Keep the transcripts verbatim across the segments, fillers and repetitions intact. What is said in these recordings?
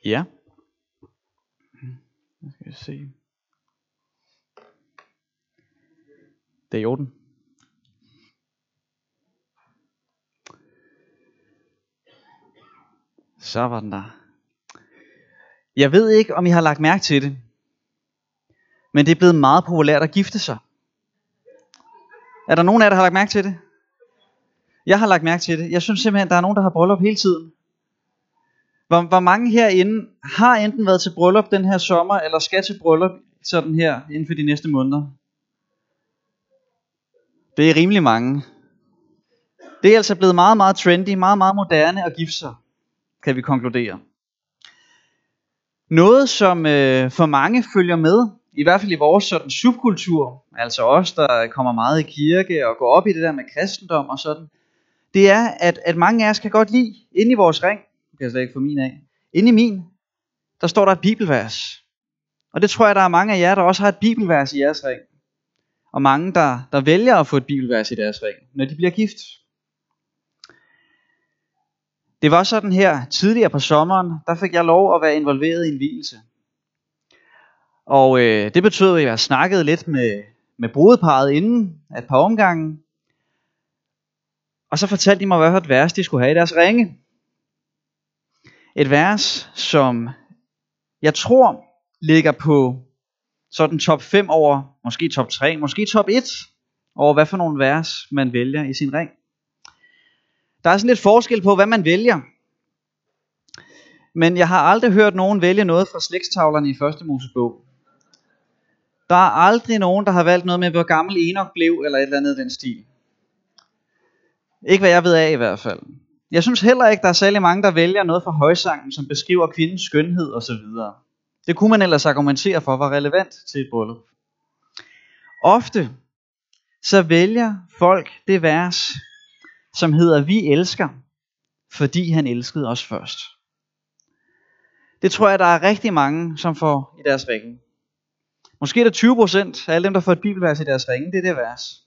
Ja. Nu skal vi se. Det er i orden. Så var den der. Jeg ved ikke, om I har lagt mærke til det, men det er blevet meget populært at gifte sig. Er der nogen af jer, der har lagt mærke til det? Jeg har lagt mærke til det. Jeg synes simpelthen, der er nogen, der har bryllup hele tiden. Hvor, hvor mange herinde har enten været til bryllup den her sommer, eller skal til bryllup sådan her inden for de næste måneder? Det er rimelig mange. Det er altså blevet meget, meget trendy, meget, meget moderne at gifte sig, kan vi konkludere. Noget, som øh, for mange følger med, i hvert fald i vores sådan subkultur, altså os, der kommer meget i kirke og går op i det der med kristendom og sådan, det er, at, at mange af os kan godt lide, inde i vores ring, det kan jeg slet ikke få min af, inde i min, der står der et bibelvers. Og det tror jeg, der er mange af jer, der også har et bibelvers i jeres ring. Og mange, der, der vælger at få et bibelvers i deres ring, når de bliver gift. Det var sådan her tidligere på sommeren, der fik jeg lov at være involveret i en vielse. Og øh, det betød, at jeg snakkede lidt med, med brudeparret inden af et par omgange. Og så fortalte de mig, hvad for et vers de skulle have i deres ringe. Et vers, som jeg tror ligger på sådan top fem over, måske top tre, måske top et, over hvad for nogle vers man vælger i sin ring. Der er sådan lidt forskel på, hvad man vælger. Men jeg har aldrig hørt nogen vælge noget fra slægtstavlerne i første Mosebog. Der er aldrig nogen, der har valgt noget med, hvor gammel Enok blev, eller et eller andet i den stil. Ikke hvad jeg ved af i hvert fald. Jeg synes heller ikke, der er særlig mange, der vælger noget fra højsangen, som beskriver kvindens skønhed osv. Det kunne man ellers argumentere for, var relevant til et bryllup. Ofte så vælger folk det vers, som hedder, vi elsker, fordi han elskede os først. Det tror jeg, der er rigtig mange, som får i deres ringe. Måske er det tyve procent af alle dem, der får et bibelvers i deres ringe, det er det vers.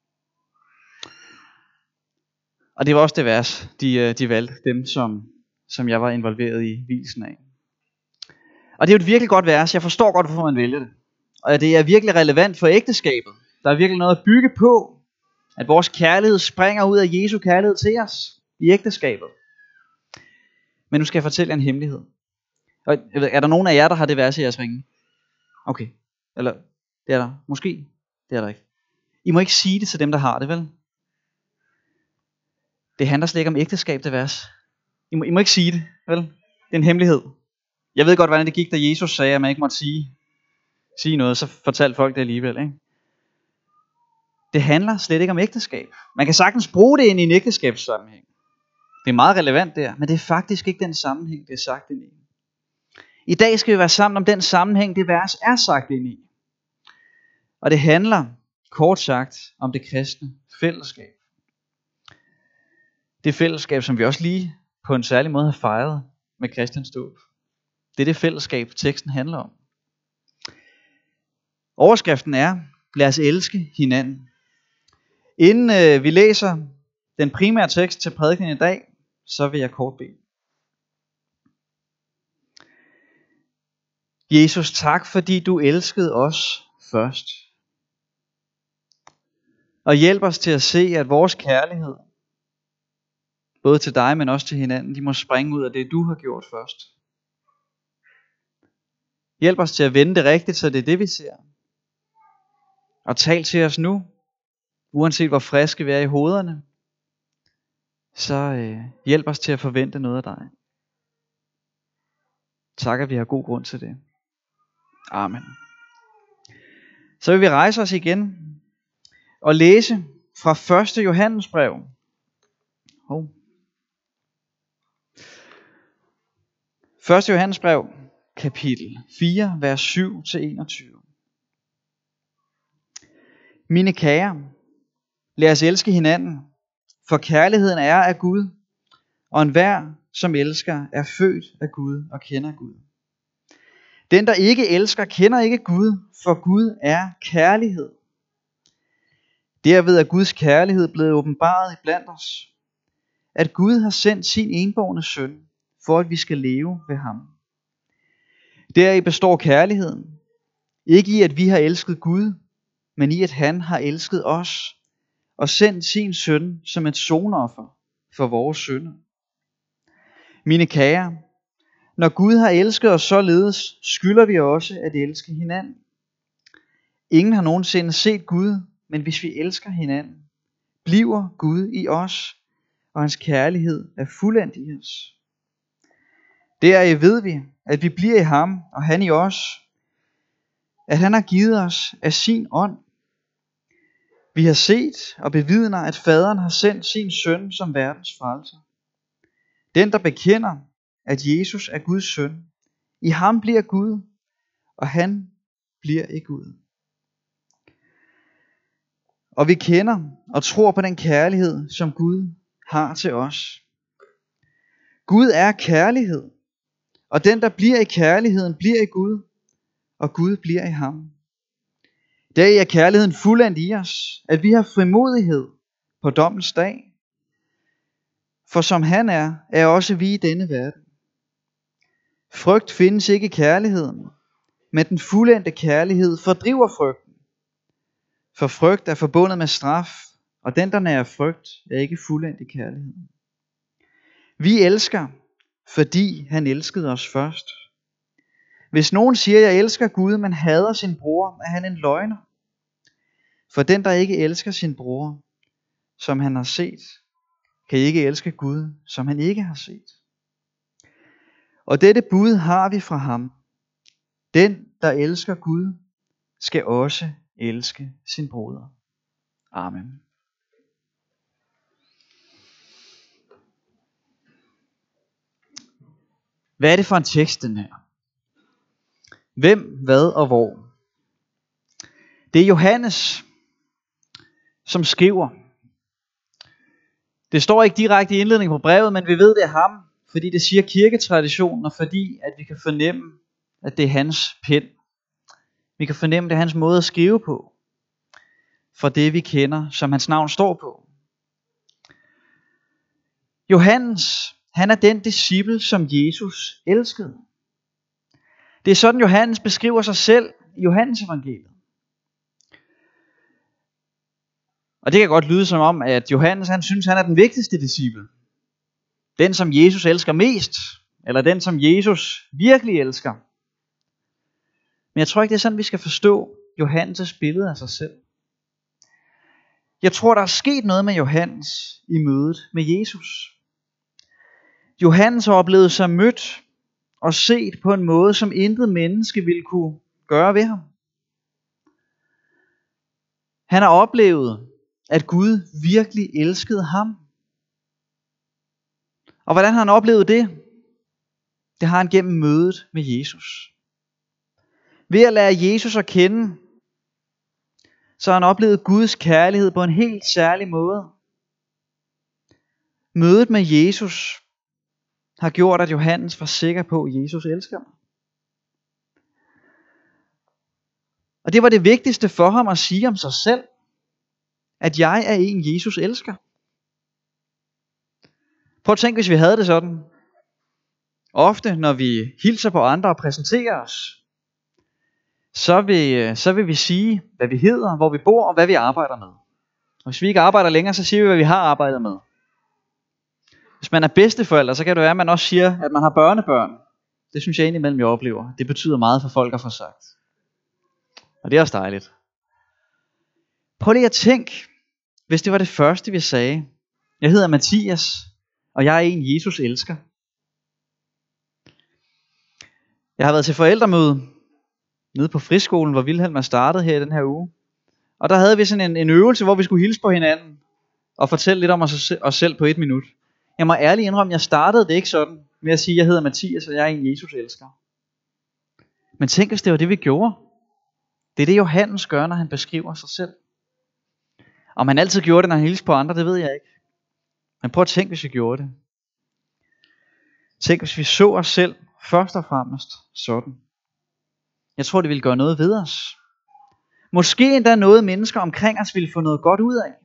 Og det var også det vers, de, de valgte, dem som, som jeg var involveret i vielsen af. Og det er jo et virkelig godt vers, jeg forstår godt, hvorfor man vælger det. Og det er virkelig relevant for ægteskabet. Der er virkelig noget at bygge på, at vores kærlighed springer ud af Jesu kærlighed til os i ægteskabet. Men nu skal jeg fortælle jer en hemmelighed. Og jeg ved, er der nogen af jer, der har det vers i jeres ringe? Okay. Eller, det er der. Måske. Det er der ikke. I må ikke sige det til dem, der har det, vel? Det handler slet ikke om ægteskab, det vers. I må, I må ikke sige det, vel? Det er en hemmelighed. Jeg ved godt, hvordan det gik, da Jesus sagde, at man ikke måtte sige, sige noget, så fortalte folk det alligevel, ikke? Det handler slet ikke om ægteskab. Man kan sagtens bruge det ind i en ægteskabssammenhæng. Det er meget relevant der, men det er faktisk ikke den sammenhæng, det er sagt ind i. I dag skal vi være sammen om den sammenhæng, det vers er sagt ind i. Og det handler, kort sagt, om det kristne fællesskab. Det fællesskab, som vi også lige på en særlig måde har fejret med Christians dåb. Det er det fællesskab, teksten handler om. Overskriften er, lad os elske hinanden. Inden øh, vi læser den primære tekst til prædiken i dag, så vil jeg kort bede. Jesus, tak fordi du elskede os først. Og hjælp os til at se, at vores kærlighed, både til dig, men også til hinanden, de må springe ud af det, du har gjort først. Hjælp os til at vende det rigtigt, så det er det, vi ser. Og tal til os nu, uanset hvor friske vi er i hovederne, så øh, hjælp os til at forvente noget af dig. Tak, at vi har god grund til det. Amen. Så vil vi rejse os igen og læse fra første Johannes brev. Oh. første Johannes brev, kapitel fire, vers syv til enogtyve. Mine kære, lad os elske hinanden, for kærligheden er af Gud, og enhver, som elsker, er født af Gud og kender Gud. Den, der ikke elsker, kender ikke Gud, for Gud er kærlighed. Derved er Guds kærlighed blevet åbenbaret iblandt os, at Gud har sendt sin enbårne søn, for at vi skal leve ved ham. Deri består kærligheden. Ikke i, at vi har elsket Gud, men i, at han har elsket os og sendt sin søn som et sonoffer for vores synder. Mine kære, når Gud har elsket os således, skylder vi også at elske hinanden. Ingen har nogensinde set Gud, men hvis vi elsker hinanden, bliver Gud i os, og hans kærlighed er fuldendt i os. Deri ved vi, at vi bliver i ham, og han i os, at han har givet os af sin ånd. Vi har set og bevidner, at faderen har sendt sin søn som verdens frelser. Den, der bekender, at Jesus er Guds søn, i ham bliver Gud, og han bliver i Gud. Og vi kender og tror på den kærlighed, som Gud har til os. Gud er kærlighed, og den, der bliver i kærligheden, bliver i Gud, og Gud bliver i ham. Deri er kærligheden fuldendt i os, at vi har frimodighed på dommens dag. For som han er, er også vi i denne verden. Frygt findes ikke i kærligheden, men den fuldendte kærlighed fordriver frygten. For frygt er forbundet med straf, og den, der nærer frygt, er ikke fuldendt i kærligheden. Vi elsker, fordi han elskede os først. Hvis nogen siger, jeg elsker Gud, men hader sin bror, er han en løgner. For den, der ikke elsker sin bror, som han har set, kan ikke elske Gud, som han ikke har set. Og dette bud har vi fra ham. Den, der elsker Gud, skal også elske sin broder. Amen. Hvad er det for en tekst, den her? Hvem, hvad og hvor? Det er Johannes, som skriver. Det står ikke direkte i indledningen på brevet, men vi ved, det er ham, fordi det siger kirketraditionen, og fordi at vi kan fornemme, at det er hans pen. Vi kan fornemme, det er hans måde at skrive på, for det vi kender, som hans navn står på. Johannes, han er den disciple, som Jesus elskede. Det er sådan, Johannes beskriver sig selv i Johannes evangeliet. Og det kan godt lyde som om, at Johannes han synes, han er den vigtigste disciple. Den, som Jesus elsker mest, eller den, som Jesus virkelig elsker. Men jeg tror ikke, det er sådan, vi skal forstå Johannes' billede af sig selv. Jeg tror, der er sket noget med Johannes i mødet med Jesus. Johannes har oplevet sig mødt og set på en måde, som intet menneske ville kunne gøre ved ham. Han har oplevet, at Gud virkelig elskede ham. Og hvordan har han oplevet det? Det har han gennem mødet med Jesus. Ved at lære Jesus at kende, så har han oplevet Guds kærlighed på en helt særlig måde. Mødet med Jesus har gjort, at Johannes var sikker på, at Jesus elsker ham. Og det var det vigtigste for ham at sige om sig selv, at jeg er en, Jesus elsker. Prøv at tænke, hvis vi havde det sådan. Ofte, når vi hilser på andre og præsenterer os, så vil, så vil vi sige, hvad vi hedder, hvor vi bor og hvad vi arbejder med. Og hvis vi ikke arbejder længere, så siger vi, hvad vi har arbejdet med. Hvis man er bedsteforælder, så kan det være, at man også siger, at man har børnebørn. Det synes jeg indimellem, jeg oplever. Det betyder meget for folk at få sagt. Og det er også dejligt. Prøv lige at tænke, hvis det var det første, vi sagde. Jeg hedder Mathias, og jeg er en, Jesus elsker. Jeg har været til forældremøde nede på friskolen, hvor Vilhelm er startet her i den her uge. Og der havde vi sådan en, en øvelse, hvor vi skulle hilse på hinanden og fortælle lidt om os, os selv på et minut. Jeg må ærligt indrømme, jeg startede det ikke sådan med at sige, at jeg hedder Mathias, og jeg er en, Jesus elsker. Men tænk, hvis det var det, vi gjorde. Det er det, Johannes gør, når han beskriver sig selv. Om han altid gjorde det, når han hilste på andre, det ved jeg ikke. Men prøv at tænke, hvis vi gjorde det. Tænk, hvis vi så os selv først og fremmest sådan. Jeg tror, det ville gøre noget ved os. Måske endda noget, mennesker omkring os ville få noget godt ud af.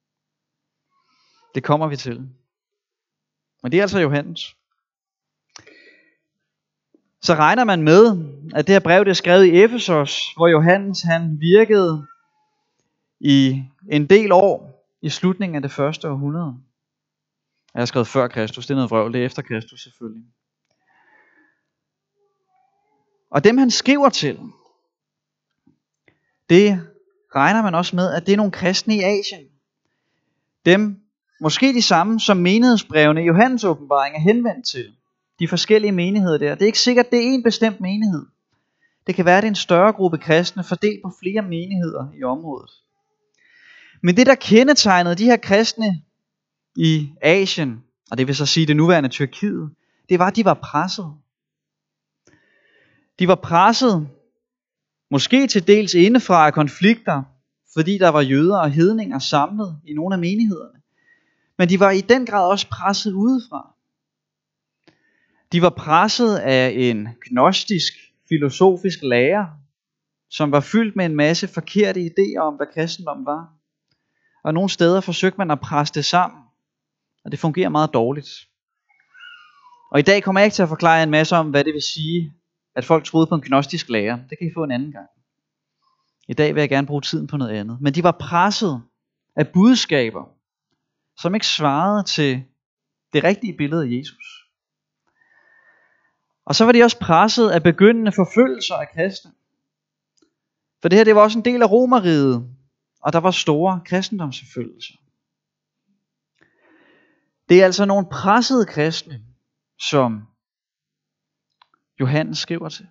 Det kommer vi til. Men det er altså Johannes. så regner man med, at det her brev det er skrevet i Efesos, hvor Johannes han virkede i en del år i slutningen af det første århundrede. Jeg har skrevet før Kristus, det er noget vrøvl, det er efter Kristus selvfølgelig. Og dem han skriver til, det regner man også med, at det er nogle kristne i Asien. Dem, måske de samme, som menighedsbrevene i Johannes åbenbaring er henvendt til. De forskellige menigheder der. Det er ikke sikkert, det er en bestemt menighed. Det kan være, at det er en større gruppe kristne, fordelt på flere menigheder i området. Men det, der kendetegnede de her kristne i Asien, og det vil så sige det nuværende Tyrkiet, det var, at de var presset. De var presset, måske til dels indefra af konflikter, fordi der var jøder og hedninger samlet i nogle af menighederne. Men de var i den grad også presset udefra. De var presset af en gnostisk, filosofisk lære, som var fyldt med en masse forkerte idéer om, hvad kristendom var. Og nogle steder forsøgte man at presse det sammen, og det fungerer meget dårligt. Og i dag kommer jeg ikke til at forklare en masse om, hvad det vil sige, at folk troede på en gnostisk lære. Det kan I få en anden gang. I dag vil jeg gerne bruge tiden på noget andet. Men de var presset af budskaber, som ikke svarede til det rigtige billede af Jesus. Og så var de også presset af begyndende forfølgelser af kristne. For det her, det var også en del af Romerriget, og der var store kristendomsforfølgelser. Det er altså nogle pressede kristne, som Johannes skriver til.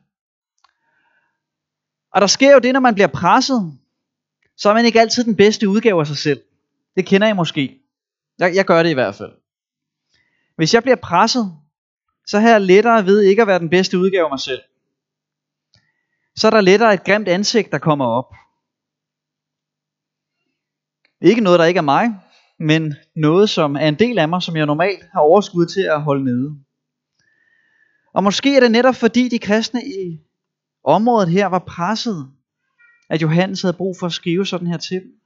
Og der sker jo det, når man bliver presset, så er man ikke altid den bedste udgave af sig selv. Det kender I måske. Jeg, jeg gør det i hvert fald. Hvis jeg bliver presset, så har jeg lettere ved ikke at være den bedste udgave af mig selv. Så er der lettere et grimt ansigt, der kommer op. Ikke noget, der ikke er mig, men noget, som er en del af mig, som jeg normalt har overskud til at holde nede. Og måske er det netop fordi de kristne i området her var presset, at Johannes havde brug for at skrive sådan her til dem.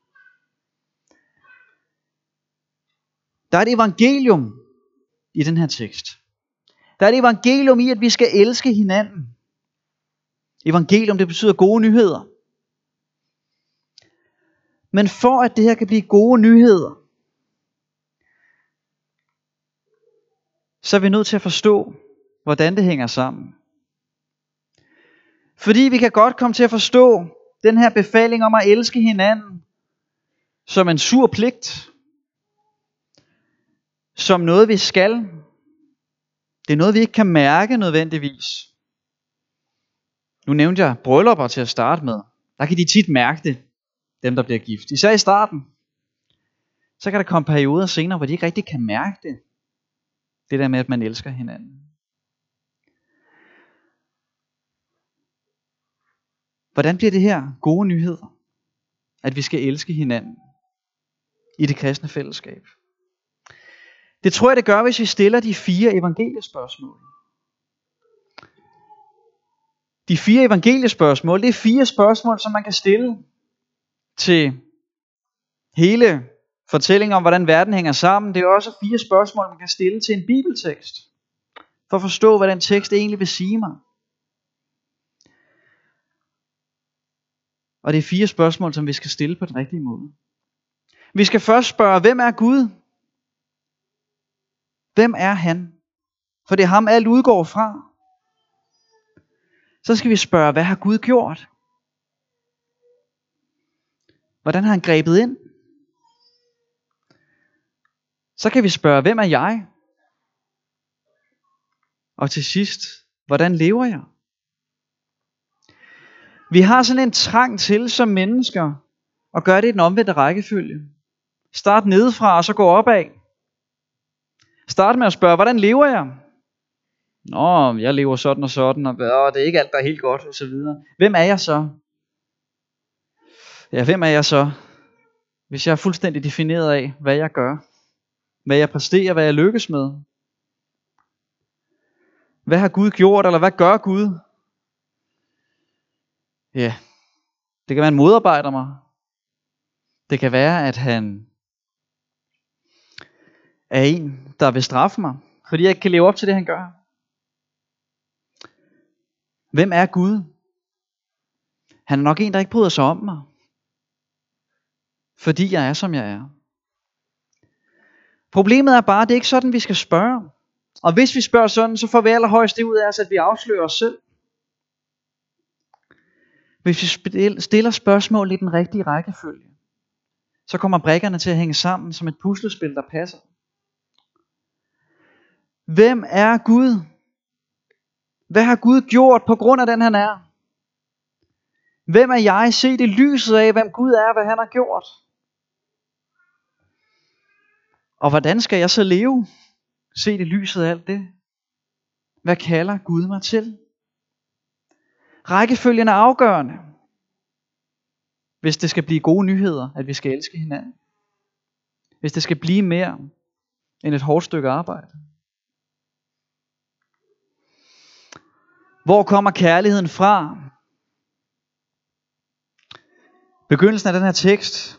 Der er et evangelium i den her tekst. Der er et evangelium i, at vi skal elske hinanden. Evangelium, det betyder gode nyheder. Men for at det her kan blive gode nyheder, så er vi nødt til at forstå, hvordan det hænger sammen. Fordi vi kan godt komme til at forstå den her befaling om at elske hinanden som en sur pligt. Som noget vi skal. Det er noget vi ikke kan mærke nødvendigvis. Nu nævnte jeg bryllupper til at starte med. Der kan de tit mærke det, dem der bliver gift. Især i starten. Så kan der komme perioder senere, hvor de ikke rigtig kan mærke det. Det der med, at man elsker hinanden. Hvordan bliver det her gode nyheder? At vi skal elske hinanden i det kristne fællesskab. Det tror jeg, det gør, hvis vi stiller de fire evangeliespørgsmål. De fire evangeliespørgsmål, det er fire spørgsmål, som man kan stille til hele fortællingen om, hvordan verden hænger sammen. Det er også fire spørgsmål, man kan stille til en bibeltekst, for at forstå, hvad den tekst egentlig vil sige mig. Og det er fire spørgsmål, som vi skal stille på den rigtige måde. Vi skal først spørge, hvem er Gud? Hvem er han? For det er ham, alt udgår fra. Så skal vi spørge, hvad har Gud gjort? Hvordan har han grebet ind? Så kan vi spørge, hvem er jeg? Og til sidst, hvordan lever jeg? Vi har sådan en trang til som mennesker at gøre det i den omvendte rækkefølge. Start nedefra og så gå opad. Start med at spørge, hvordan lever jeg? Nå, jeg lever sådan og sådan, og det er ikke alt, der er helt godt, og så videre. Hvem er jeg så? Ja, hvem er jeg så? Hvis jeg er fuldstændig defineret af, hvad jeg gør, hvad jeg præsterer, hvad jeg lykkes med. Hvad har Gud gjort, eller hvad gør Gud? Ja, det kan være, han modarbejder mig. Det kan være, at han er en, der vil straffe mig, fordi jeg ikke kan leve op til det, han gør. Hvem er Gud? Han er nok en, der ikke bryder sig om mig, fordi jeg er, som jeg er. Problemet er bare, at det er ikke sådan, vi skal spørge. Og hvis vi spørger sådan, så får vi allerhøjst det ud af os, at vi afslører os selv. Hvis vi stiller spørgsmål i den rigtige rækkefølge, så kommer brikkerne til at hænge sammen som et puslespil, der passer. Hvem er Gud? Hvad har Gud gjort på grund af den han er? Hvem er jeg set i lyset af, hvem Gud er, hvad han har gjort? Og hvordan skal jeg så leve, set i lyset af alt det? Hvad kalder Gud mig til? Rækkefølgen er afgørende, hvis det skal blive gode nyheder, at vi skal elske hinanden. Hvis det skal blive mere end et hårdt stykke arbejde. Hvor kommer kærligheden fra? Begyndelsen af den her tekst,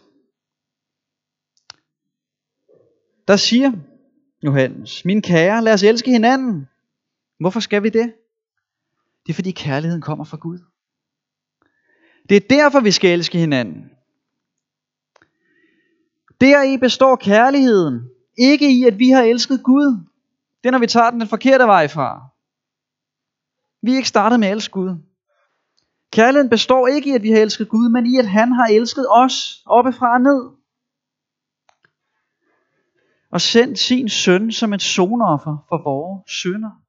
der siger Johannes, min kære, lad os elske hinanden. Hvorfor skal vi det? Det er fordi kærligheden kommer fra Gud. Det er derfor vi skal elske hinanden. Deri består kærligheden, ikke i at vi har elsket Gud. Det er når vi tager den den forkerte vej fra. Vi er ikke startet med at elske Gud. Kærligheden består ikke i at vi har elsket Gud, men i at han har elsket os oppefra og ned. Og sendt sin søn som et sonoffer for vores synder.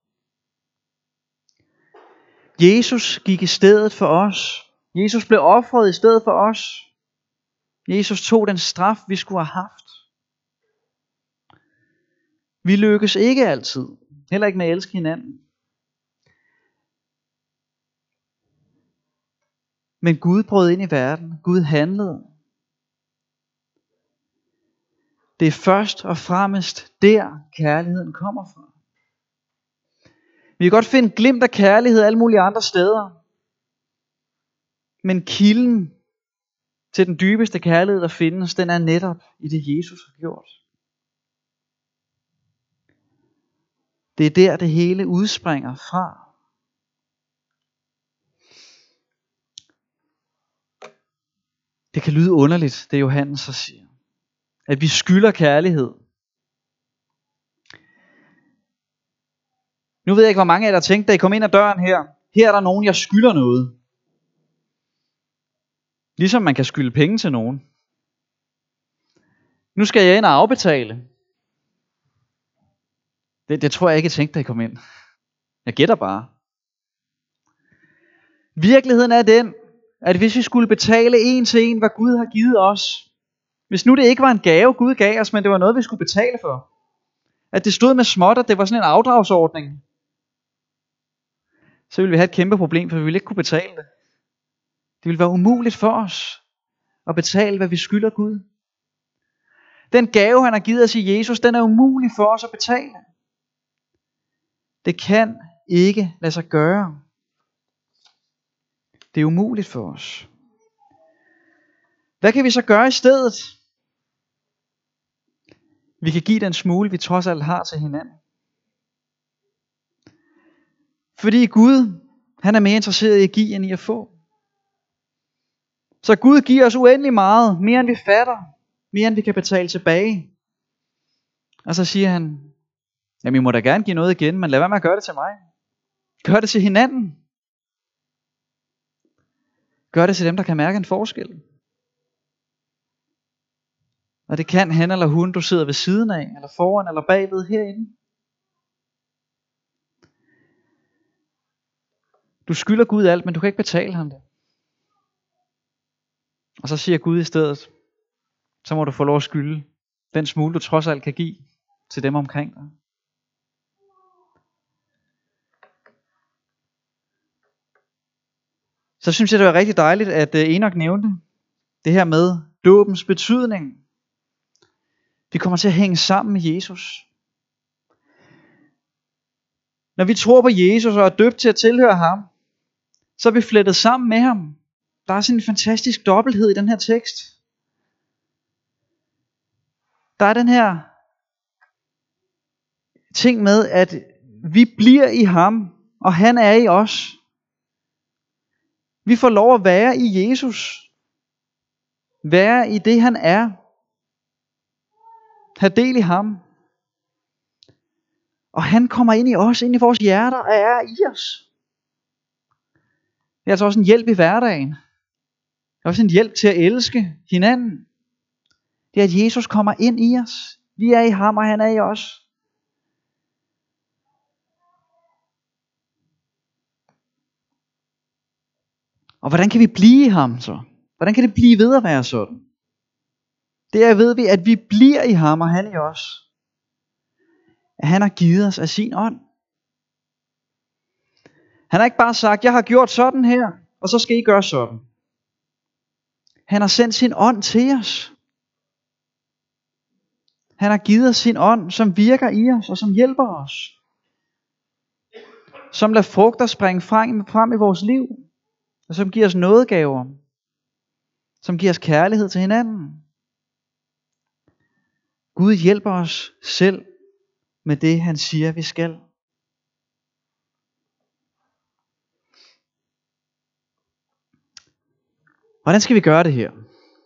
Jesus gik i stedet for os. Jesus blev ofret i stedet for os. Jesus tog den straf, vi skulle have haft. Vi lykkes ikke altid. Heller ikke med at elske hinanden. Men Gud brød ind i verden. Gud handlede. Det er først og fremmest der kærligheden kommer fra. Vi kan godt finde glimt af kærlighed alle mulige andre steder. Men kilden til den dybeste kærlighed, der findes, den er netop i det, Jesus har gjort. Det er der, det hele udspringer fra. Det kan lyde underligt, det Johannes så siger. At vi skylder kærlighed. Nu ved jeg ikke, hvor mange af jer, der tænkte, da I kom ind ad døren her. Her er der nogen, jeg skylder noget. Ligesom man kan skylde penge til nogen. Nu skal jeg ind og afbetale. Det, det tror jeg ikke, I tænkte, da I kom ind. Jeg gætter bare. Virkeligheden er den, at hvis vi skulle betale en til en, hvad Gud har givet os. Hvis nu det ikke var en gave, Gud gav os, men det var noget, vi skulle betale for. At det stod med småt, at det var sådan en afdragsordning. Så ville vi have et kæmpe problem, for vi ville ikke kunne betale det. Det ville være umuligt for os at betale, hvad vi skylder Gud. Den gave, han har givet os i Jesus, den er umulig for os at betale. Det kan ikke lade sig gøre. Det er umuligt for os. Hvad kan vi så gøre i stedet? Vi kan give den smule, vi trods alt har til hinanden. Fordi Gud, han er mere interesseret i at give, end i at få. Så Gud giver os uendelig meget, mere end vi fatter, mere end vi kan betale tilbage. Og så siger han, jamen I må da gerne give noget igen, men lad være med at gøre det til mig. Gør det til hinanden. Gør det til dem, der kan mærke en forskel. Og det kan han eller hun, du sidder ved siden af, eller foran, eller bagved herinde. Du skylder Gud alt, men du kan ikke betale ham det. Og så siger Gud i stedet, så må du få lov at skylde den smule, du trods alt kan give til dem omkring dig. Så synes jeg, det var rigtig dejligt, at Enoch nævnte det her med dåbens betydning. Vi kommer til at hænge sammen med Jesus. Når vi tror på Jesus og er døbt til at tilhøre ham, så er vi flettet sammen med ham. Der er sådan en fantastisk dobbelthed i den her tekst. Der er den her ting med, at vi bliver i ham, og han er i os. Vi får lov at være i Jesus. Være i det han er. Ha' del i ham. Og han kommer ind i os, ind i vores hjerter og er i os. Det er altså også en hjælp i hverdagen. Det er også en hjælp til at elske hinanden. Det er, at Jesus kommer ind i os. Vi er i ham, og han er i os. Og hvordan kan vi blive i ham så? Hvordan kan det blive ved at være sådan? Det er ved vi, at vi bliver i ham, og han i os. At han har givet os af sin ånd. Han har ikke bare sagt, jeg har gjort sådan her, og så skal I gøre sådan. Han har sendt sin ånd til os. Han har givet os sin ånd, som virker i os, og som hjælper os. Som lader frugter springe frem, frem i vores liv. Og som giver os nådegaver. Som giver os kærlighed til hinanden. Gud hjælper os selv med det, han siger, vi skal. Hvordan skal vi gøre det her?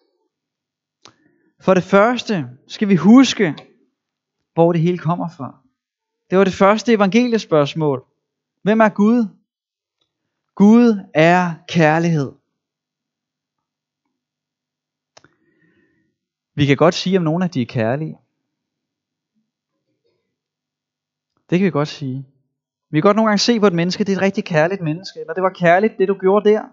For det første skal vi huske, hvor det hele kommer fra. Det var det første evangeliespørgsmål. Hvem er Gud? Gud er kærlighed. Vi kan godt sige om nogen, at de er kærlige. Det kan vi godt sige. Vi kan godt nogle gange se på et menneske, det er et rigtig kærligt menneske, eller det var kærligt, det du gjorde der.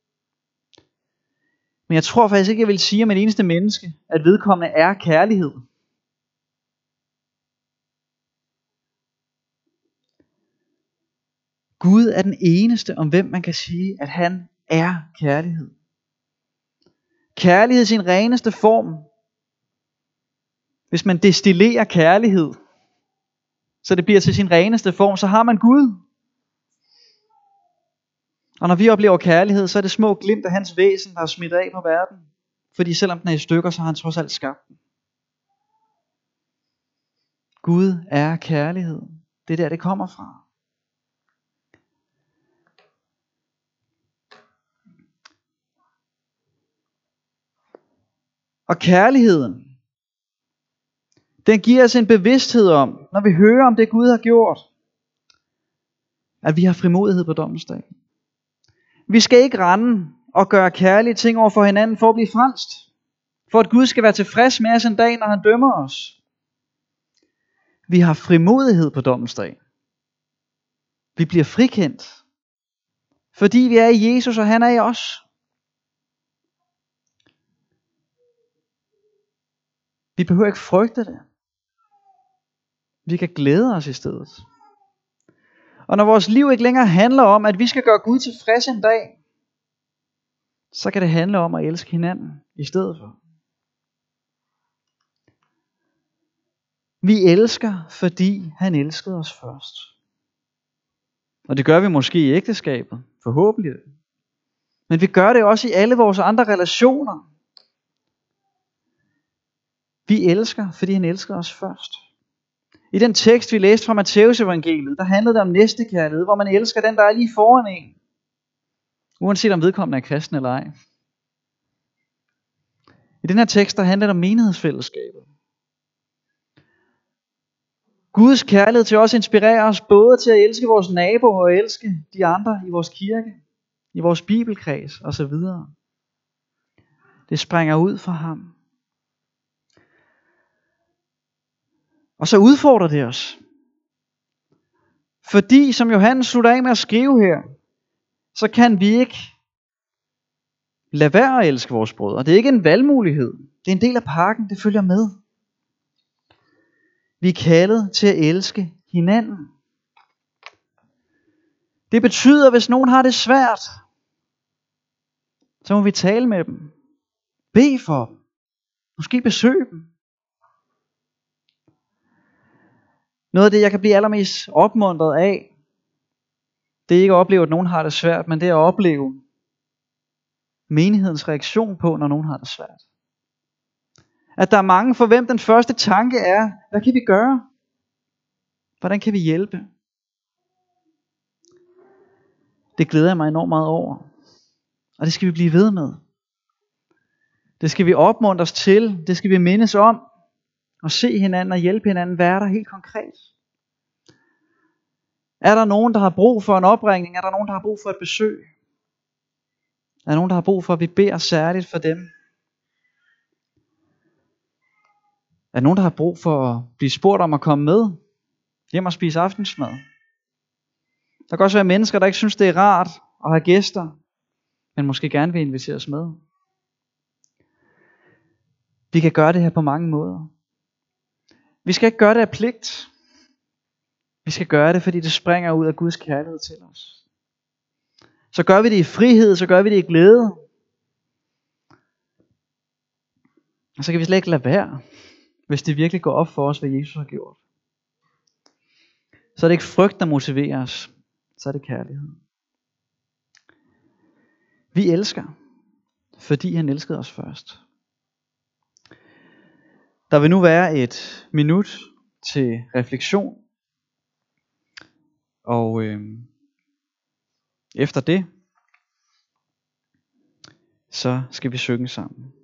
Men jeg tror faktisk ikke, jeg vil sige om et eneste menneske, at vedkommende er kærlighed. Gud er den eneste, om hvem man kan sige, at han er kærlighed. Kærlighed i sin reneste form. Hvis man destillerer kærlighed, så det bliver til sin reneste form, så har man Gud. Og når vi oplever kærlighed, så er det små glimt af hans væsen, der er smidt af på verden. Fordi selvom den er i stykker, så har han trods alt skabt den. Gud er kærlighed. Det er der, det kommer fra. Og kærligheden, den giver os en bevidsthed om, når vi hører om det Gud har gjort, at vi har frimodighed på dommens dag. Vi skal ikke rende og gøre kærlige ting over for hinanden for at blive frelst. For at Gud skal være tilfreds med os en dag, når han dømmer os. Vi har frimodighed på dommens dag. Vi bliver frikendt. Fordi vi er i Jesus, og han er i os. Vi behøver ikke frygte det. Vi kan glæde os i stedet. Og når vores liv ikke længere handler om, at vi skal gøre Gud tilfreds en dag, så kan det handle om at elske hinanden i stedet for. Vi elsker, fordi han elskede os først. Og det gør vi måske i ægteskabet, forhåbentlig. Men vi gør det også i alle vores andre relationer. Vi elsker, fordi han elskede os først. I den tekst, vi læste fra Matteus evangeliet, der handlede det om næstekærlighed, hvor man elsker den, der er lige foran en. Uanset om vedkommende er kristen eller ej. I den her tekst, der handler det om menighedsfællesskabet. Guds kærlighed til os inspirerer os både til at elske vores naboer og elske de andre i vores kirke, i vores bibelkreds osv. Det springer ud fra ham. Og så udfordrer det os. Fordi, som Johannes slutter af med at skrive her, så kan vi ikke lade være at elske vores brødre. Det er ikke en valgmulighed. Det er en del af pakken, det følger med. Vi er kaldet til at elske hinanden. Det betyder, at hvis nogen har det svært, så må vi tale med dem. Bed for dem. Måske besøge dem. Noget af det, jeg kan blive allermest opmuntret af, det er ikke at opleve, at nogen har det svært, men det er at opleve menighedens reaktion på, når nogen har det svært. At der er mange, for hvem den første tanke er, hvad kan vi gøre? Hvordan kan vi hjælpe? Det glæder jeg mig enormt meget over. Og det skal vi blive ved med. Det skal vi opmuntres til. Det skal vi mindes om. Og se hinanden og hjælpe hinanden. Være der helt konkret. Er der nogen, der har brug for en opringning? Er der nogen, der har brug for et besøg? Er der nogen, der har brug for, at vi beder særligt for dem? Er der nogen, der har brug for at blive spurgt om at komme med hjem og spise aftensmad? Der kan også være mennesker, der ikke synes, det er rart at have gæster, men måske gerne vil inviteres med. Vi kan gøre det her på mange måder. Vi skal ikke gøre det af pligt. Vi skal gøre det, fordi det springer ud af Guds kærlighed til os. Så gør vi det i frihed, så gør vi det i glæde. Og så kan vi slet ikke lade være, hvis det virkelig går op for os, hvad Jesus har gjort. Så er det ikke frygt, der motiverer os. Så er det kærlighed. Vi elsker, fordi han elskede os først. Der vil nu være et minut til refleksion. Og øh, efter det, så skal vi synge sammen.